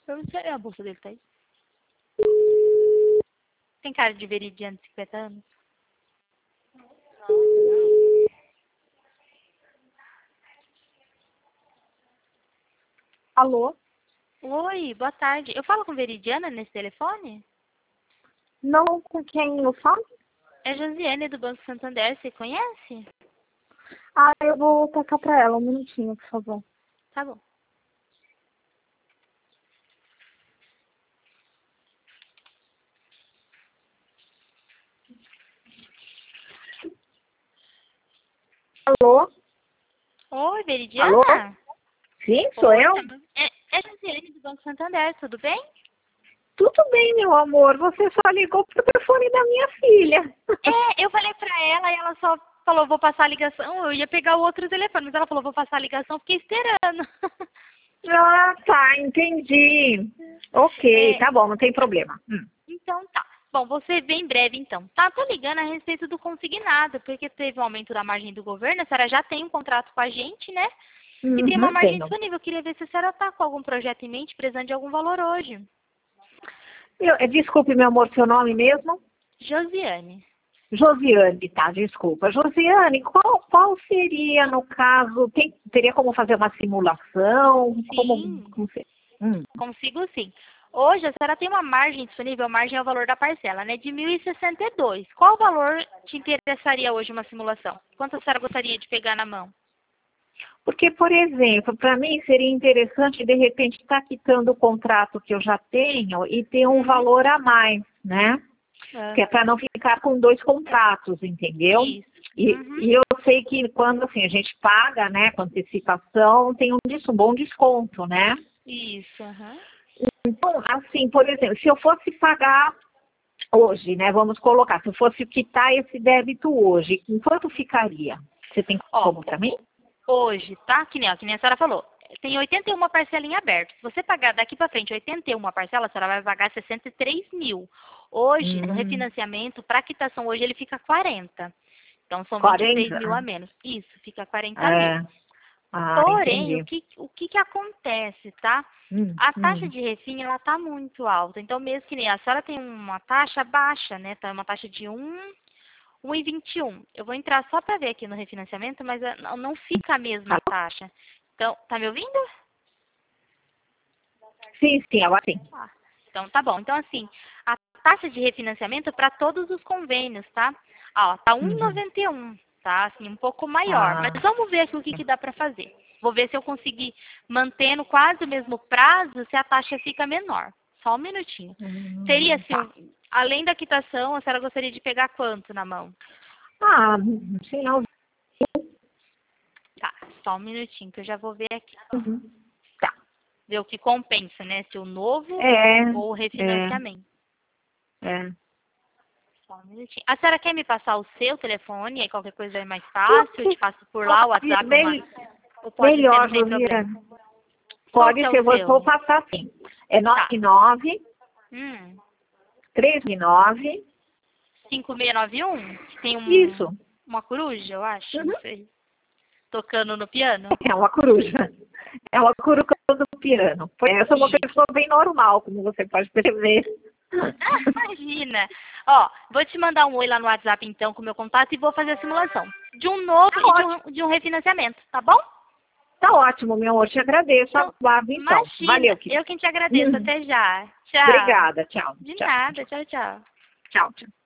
A bolsa dele tá aí. Tem cara de veridiano de 50 anos? Alô? Oi, boa tarde. Eu falo com veridiana nesse telefone? Não, com quem eu falo? É Josiane do Banco Santander, você conhece? Ah, eu vou tocar pra ela, um minutinho, por favor. Tá bom. Alô? Oi, Alô? veridiana? Sim, sou Oi, eu? é Josiane do Banco Santander, tudo bem? Tudo bem, meu amor. Você só ligou pro telefone da minha filha. É, eu falei pra ela e ela só falou, vou passar a ligação. Eu ia pegar o outro telefone, mas ela falou, vou passar a ligação, fiquei esperando. Ah, tá, entendi. Ok, É, tá bom, não tem problema. então tá. Bom, você vem em breve então. Tá, tô ligando a respeito do consignado, porque teve um aumento da margem do governo, a senhora já tem um contrato com a gente, né? E tem uma margem Tenho. disponível. Eu queria ver se a senhora tá com algum projeto em mente, precisando de algum valor hoje. Desculpe, meu amor, seu nome mesmo? Josiane. Josiane, tá, desculpa. Josiane, qual seria, no caso, teria como fazer uma simulação? Sim, Como se... Hum. consigo sim. Hoje a senhora tem uma margem disponível, a margem é o valor da parcela, né? De 1.062. Qual valor te interessaria hoje uma simulação? Quanto a senhora gostaria de pegar na mão? Porque, por exemplo, para mim seria interessante, de repente, estar quitando o contrato que eu já tenho e ter um valor a mais, né? Que é para não ficar com dois contratos, entendeu? Isso. E eu sei que quando assim, a gente paga, né, com antecipação, tem um bom desconto, né? Isso. Então, assim, por exemplo, se eu fosse pagar hoje, né, vamos colocar, se eu fosse quitar esse débito hoje, em quanto ficaria? Você tem Ó, como para mim? hoje, tá? Que nem a senhora falou. Tem 81 parcelas em aberto. Se você pagar daqui para frente 81 parcelas, a senhora vai pagar 63 mil. Hoje, no refinanciamento, para quitação hoje, ele fica 40. Então, são 23 mil 40? a menos. Isso, fica 40 mil. É. Ah, Porém, entendi. o que que acontece, tá? A taxa de refim, ela tá muito alta. Então, mesmo que nem a senhora tem uma taxa baixa, né? Tá uma taxa de 1,21. Eu vou entrar só para ver aqui no refinanciamento, mas não fica a mesma Alô? taxa. Então, tá me ouvindo? Sim, agora sim. Ah, então tá bom. Então, assim, a taxa de refinanciamento para todos os convênios, tá? Ó, tá 1,91, tá? Assim, um pouco maior. Mas Ah, vamos ver aqui o que que dá para fazer. Vou ver se eu conseguir mantendo quase o mesmo prazo, se a taxa fica menor. Só um minutinho. Seria assim, tá. além da quitação, a senhora gostaria de pegar quanto na mão? Ah, sei lá. Tá, só um minutinho que eu já vou ver aqui. Tá. Ver o que compensa, né? Se o novo É, ou o é, refinanciamento. é. Só um minutinho. A senhora quer me passar o seu telefone? Aí qualquer coisa é mais fácil, eu te passo por lá, o WhatsApp, ou pode ser, Melhor, não tem problema. Josiane. Qual que Pode é o ser, vou seu? passar sim. É Tá. 99 Hum, 39. 5691? Que tem Isso. uma coruja, eu acho, não Uhum. sei. Tocando no piano? É uma coruja. É uma coruja do piano. Eu sou uma Isso. pessoa bem normal, como você pode perceber. Imagina. Ó, vou te mandar um oi lá no WhatsApp então com o meu contato e vou fazer a simulação de um novo Tá e ótimo. de um refinanciamento, tá bom? Tá ótimo, meu amor. Te agradeço. Então, Aguardo então. imagina. Valeu, querido. Eu quem te agradeço. Até já. Tchau. Obrigada. Tchau. De Tchau. nada. Tchau, tchau. Tchau. Tchau.